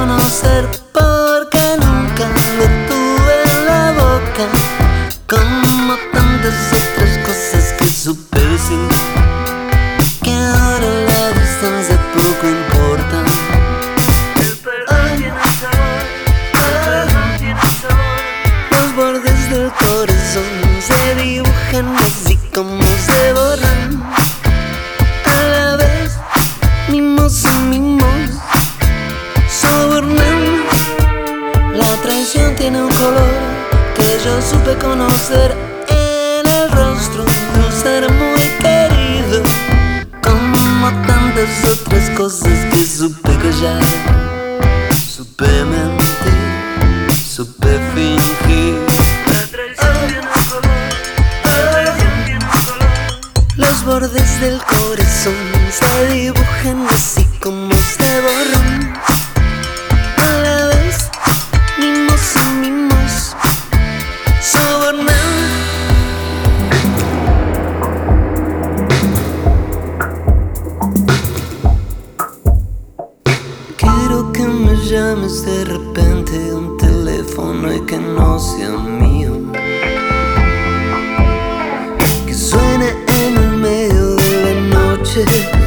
conocer porque nunca lo tuve en la boca, como tantas otras cosas que supe sin que ahora la distancia poco importa. El perdón tiene sabor, el perdón tiene sabor. Los bordes del corazón se dibujan así como se borran. A la vez, mimos y mimos sobornan. La traición tiene un color que yo supe conocer en el rostro de un ser muy querido, como tantas otras cosas que supe callar. Supe mentir, supe fingir. La traición tiene un color, la traición tiene un color. Los bordes del corazón se dibujan así como se borran. A la vez, mimos y mimos sobornan. Quiero que me llames de repente a un teléfono y que no sea mío, que suene en el medio de la noche.